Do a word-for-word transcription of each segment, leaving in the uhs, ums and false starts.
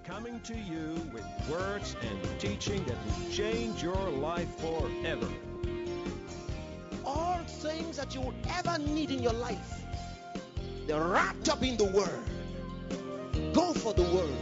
coming to you with words and teaching that will change your life forever. All things that you would ever need in your life, they're wrapped up in the Word. Go for the Word.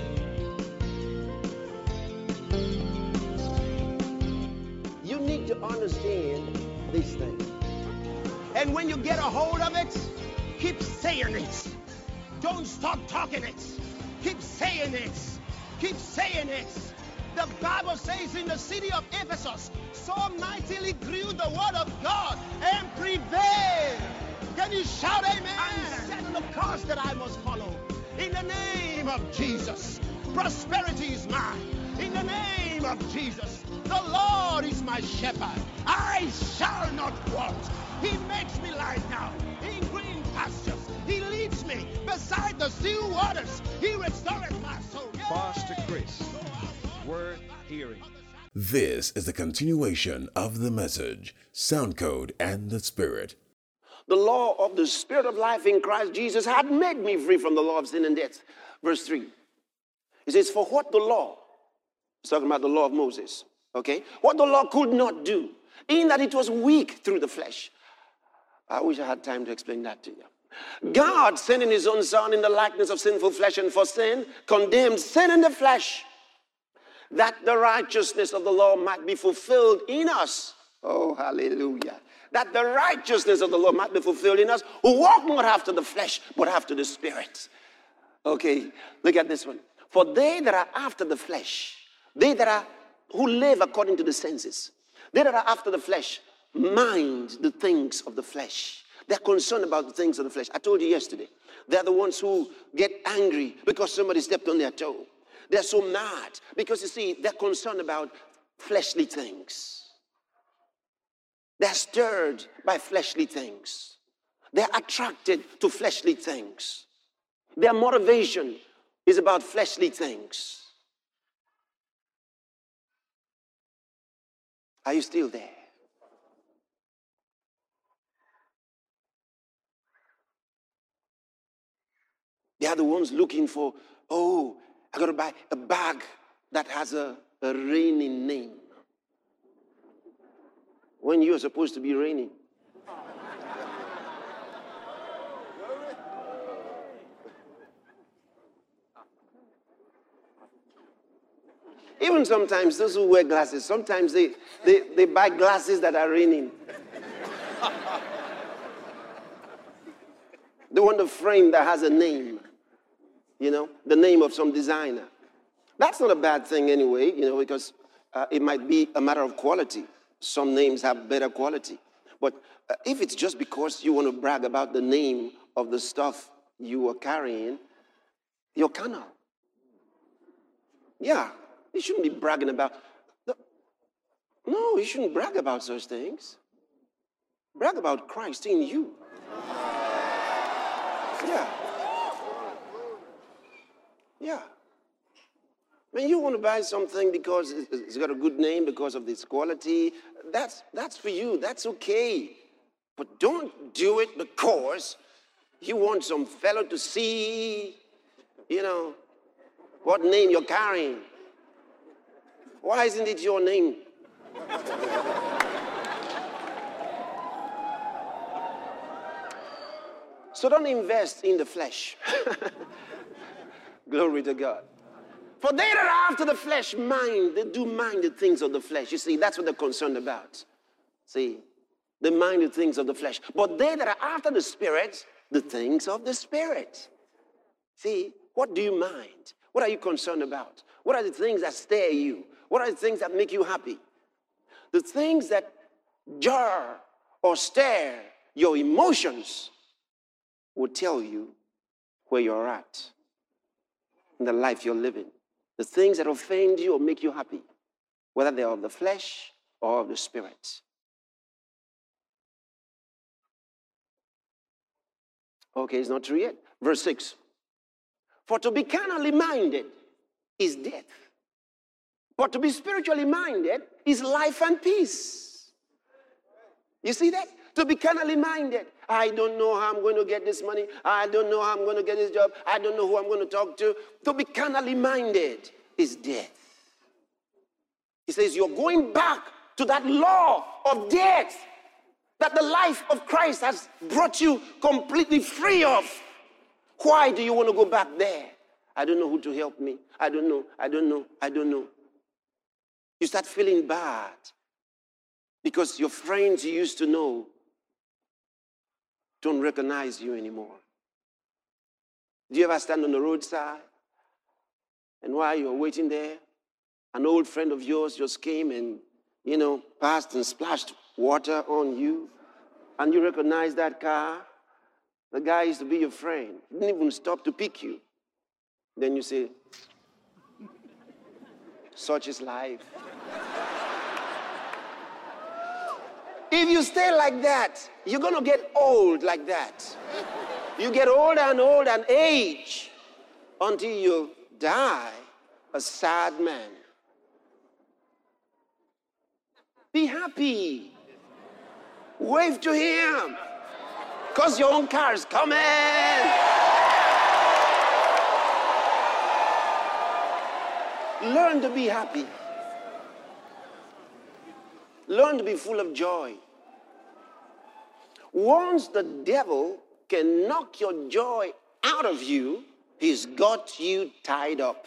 You need to understand these things. And when you get a hold of it, keep saying it. Don't stop talking it. Keep saying it. Keep saying it. The Bible says in the city of Ephesus, so mightily grew the word of God and prevailed. Can you shout amen? I'm setting the course that I must follow. In the name of Jesus, prosperity is mine. In the name of Jesus, the Lord is my shepherd. I shall not want. He makes me lie down in green pastures. He leads me beside the still waters. He restores my soul. Pastor Chris, worth hearing. This is the continuation of the message, Sound Code and the Spirit. The law of the Spirit of life in Christ Jesus had made me free from the law of sin and death. Verse three. It says, for what the law, it's talking about the law of Moses, okay? What the law could not do, in that it was weak through the flesh. I wish I had time to explain that to you. God, sending his own Son in the likeness of sinful flesh and for sin, condemned sin in the flesh, that the righteousness of the law might be fulfilled in us. Oh, hallelujah. That the righteousness of the law might be fulfilled in us, who walk not after the flesh, but after the Spirit. Okay, look at this one. For they that are after the flesh, they that are, who live according to the senses, they that are after the flesh, mind the things of the flesh. They're concerned about the things of the flesh. I told you yesterday, they're the ones who get angry because somebody stepped on their toe. They're so mad because, you see, they're concerned about fleshly things. They're stirred by fleshly things. They're attracted to fleshly things. Their motivation is about fleshly things. Are you still there? They are the ones looking for, oh, I got to buy a bag that has a, a raining name. When you're supposed to be raining. Even sometimes those who wear glasses, sometimes they, they, they buy glasses that are raining. They want a frame that has a name. You know, the name of some designer. That's not a bad thing anyway, you know, because uh, it might be a matter of quality. Some names have better quality. But uh, if it's just because you want to brag about the name of the stuff you are carrying, you're carnal. Yeah, you shouldn't be bragging about... The, no, you shouldn't brag about such things. Brag about Christ in you. Yeah. Yeah. I mean, you want to buy something because it's got a good name, because of its quality. That's, that's for you. That's okay. But don't do it because you want some fellow to see, you know, what name you're carrying. Why isn't it your name? So don't invest in the flesh. Glory to God. For they that are after the flesh mind, they do mind the things of the flesh. You see, that's what they're concerned about. See, they mind the things of the flesh. But they that are after the Spirit, the things of the Spirit. See, what do you mind? What are you concerned about? What are the things that stir you? What are the things that make you happy? The things that jar or stir your emotions will tell you where you're at in the life you're living. The things that offend you or make you happy, whether they're of the flesh or of the Spirit. Okay, it's not true yet. Verse six. For to be carnally minded is death, but to be spiritually minded is life and peace. You see that? To be carnally minded. I don't know how I'm going to get this money. I don't know how I'm going to get this job. I don't know who I'm going to talk to. To be carnally minded is death. He says you're going back to that law of death that the life of Christ has brought you completely free of. Why do you want to go back there? I don't know who to help me. I don't know. I don't know. I don't know. You start feeling bad because your friends you used to know don't recognize you anymore. Do you ever stand on the roadside and while you're waiting there, an old friend of yours just came and, you know, passed and splashed water on you, and you recognize that car? The guy used to be your friend. He didn't even stop to pick you. Then you say, such is life. If you stay like that, you're going to get old like that. You get older and older and age until you die a sad man. Be happy. Wave to him. Because your own car is coming. Learn to be happy. Learn to be full of joy. Once the devil can knock your joy out of you, he's got you tied up.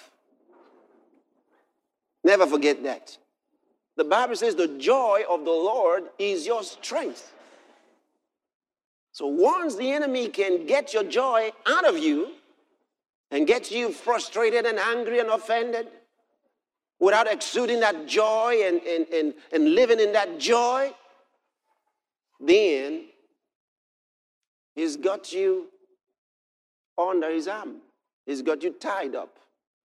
Never forget that. The Bible says the joy of the Lord is your strength. So once the enemy can get your joy out of you and get you frustrated and angry and offended, without exuding that joy and, and, and, and living in that joy, then he's got you under his arm. He's got you tied up.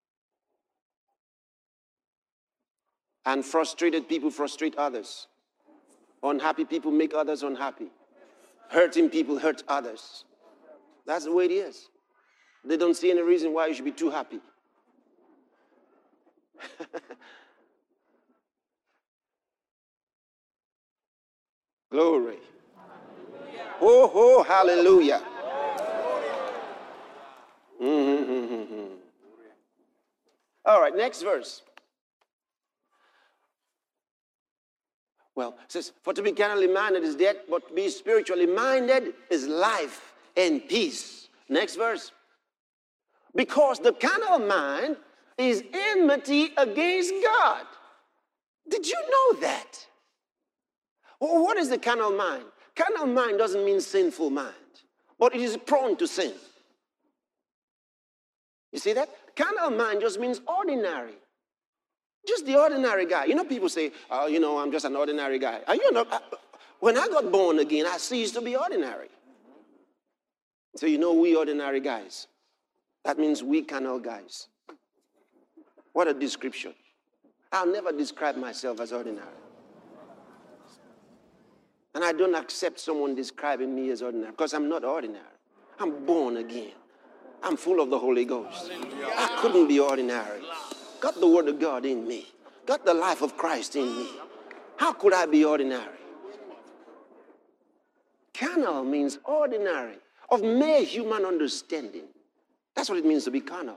And frustrated people frustrate others. Unhappy people make others unhappy. Hurting people hurt others. That's the way it is. They don't see any reason why you should be too happy. Glory. Oh, oh, hallelujah. Mm-hmm. All right, next verse. Well, it says, for to be carnally minded is death, but to be spiritually minded is life and peace. Next verse. Because the carnal mind is enmity against God. Did you know that? Well, what is the carnal mind? Carnal mind doesn't mean sinful mind, but it is prone to sin. You see that? Carnal mind just means ordinary. Just the ordinary guy. You know, people say, oh, you know, I'm just an ordinary guy. And you know, I, when I got born again, I ceased to be ordinary. So you know, we ordinary guys. That means we carnal guys. What a description. I'll never describe myself as ordinary. And I don't accept someone describing me as ordinary because I'm not ordinary. I'm born again. I'm full of the Holy Ghost. I couldn't be ordinary. Got the Word of God in me. Got the life of Christ in me. How could I be ordinary? Carnal means ordinary, of mere human understanding. That's what it means to be carnal.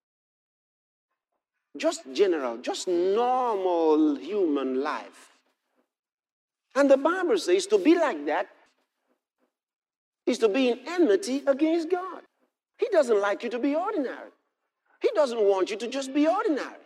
Just general, just normal human life. And the Bible says to be like that is to be in enmity against God. He doesn't like you to be ordinary. He doesn't want you to just be ordinary.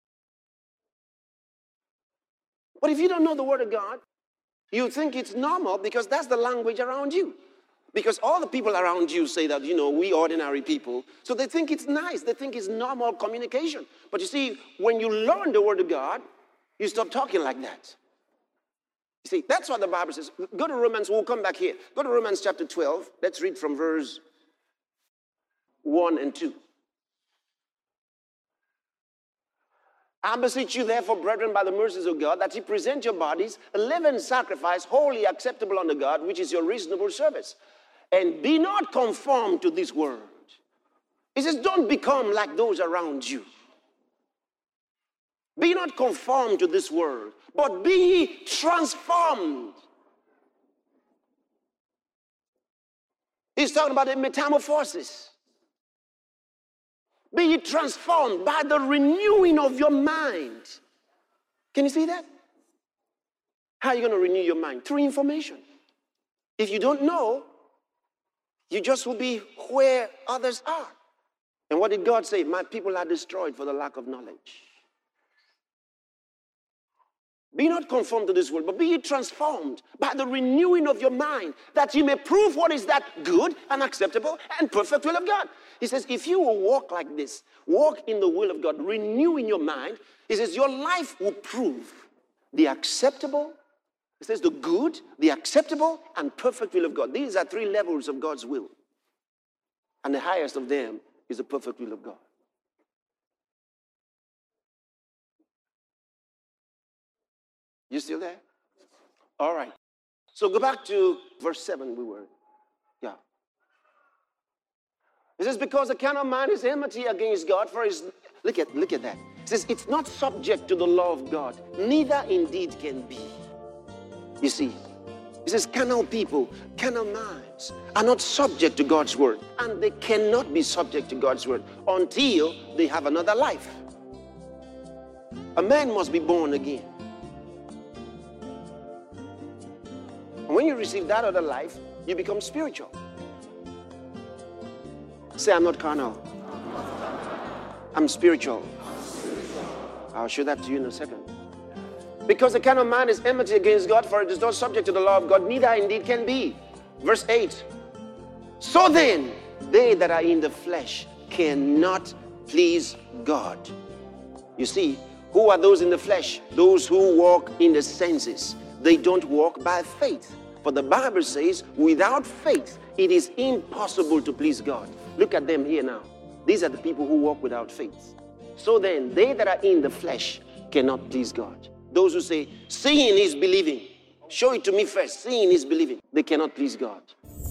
But if you don't know the Word of God, you think it's normal because that's the language around you. Because all the people around you say that, you know, we ordinary people. So they think it's nice. They think it's normal communication. But you see, when you learn the Word of God, you stop talking like that. You see, that's what the Bible says. Go to Romans. We'll come back here. Go to Romans chapter twelve. Let's read from verse one and two. I beseech you, therefore, brethren, by the mercies of God, that ye present your bodies a living sacrifice, wholly acceptable unto God, which is your reasonable service. And be not conformed to this world. He says, don't become like those around you. Be not conformed to this world, but be ye transformed He's talking about a metamorphosis. Be ye transformed by the renewing of your mind. Can you see that? How are you going to renew your mind? Through information. If you don't know, you just will be where others are. And what did God say? My people are destroyed for the lack of knowledge. Be not conformed to this world, but be ye transformed by the renewing of your mind, that you may prove what is that good and acceptable and perfect will of God. He says, if you will walk like this, walk in the will of God, renewing your mind, he says, your life will prove the acceptable, he says, the good, the acceptable, and perfect will of God. These are three levels of God's will. And the highest of them is the perfect will of God. You still there? All right. So go back to verse seven we were. Yeah. It says, because the carnal mind is enmity against God, for his, look at, look at that. It says, it's not subject to the law of God, neither indeed can be. You see, it says, carnal people, carnal minds are not subject to God's word, and they cannot be subject to God's word until they have another life. A man must be born again. And when you receive that other life, you become spiritual. Say, I'm not carnal. I'm spiritual. I'll show that to you in a second. Because the carnal mind is enmity against God, for it is not subject to the law of God, neither indeed can be. Verse eight. So then, they that are in the flesh cannot please God. You see, who are those in the flesh? Those who walk in the senses. They don't walk by faith. For the Bible says, without faith, it is impossible to please God. Look at them here now. These are the people who walk without faith. So then, they that are in the flesh cannot please God. Those who say, seeing is believing. Show it to me first. Seeing is believing. They cannot please God.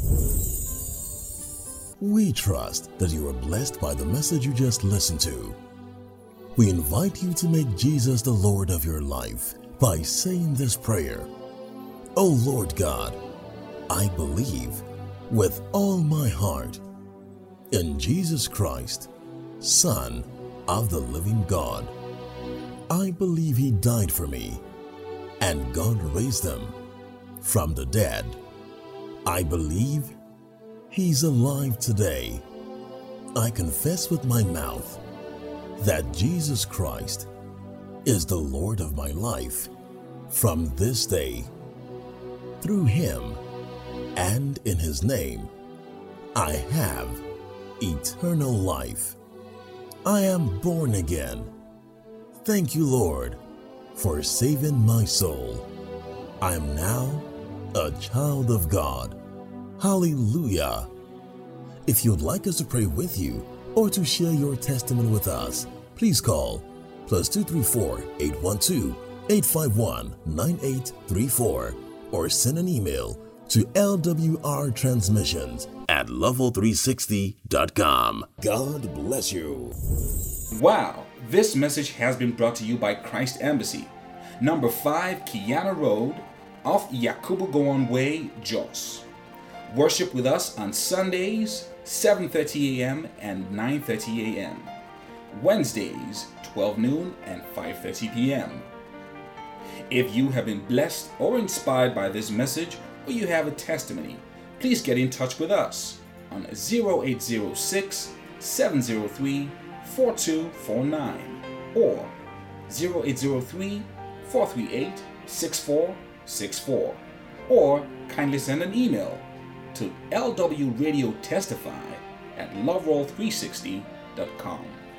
We trust that you are blessed by the message you just listened to. We invite you to make Jesus the Lord of your life by saying this prayer. O Lord God, I believe with all my heart in Jesus Christ, Son of the living God. I believe he died for me, and God raised him from the dead. I believe he's alive today. I confess with my mouth that Jesus Christ is the Lord of my life from this day. Through him and in his name, I have eternal life. I am born again. Thank you, Lord, for saving my soul. I am now a child of God. Hallelujah. If you'd like us to pray with you or to share your testimony with us, please call plus two three four, eight one two, eight five one, nine eight three four or send an email to L W R transmissions at level three sixty dot com. God bless you. Wow, this message has been brought to you by Christ Embassy, number five Kiana Road, off Yakubu Gowon Way, Jos. Worship with us on Sundays, seven thirty a.m. and nine thirty a.m. Wednesdays, twelve noon and five thirty p.m. If you have been blessed or inspired by this message, or you have a testimony, please get in touch with us on zero eight zero six, seven zero three, four two four nine or zero eight zero three, four three eight, six four six four, or kindly send an email to L W Radio Testify at loveroll three sixty dot com.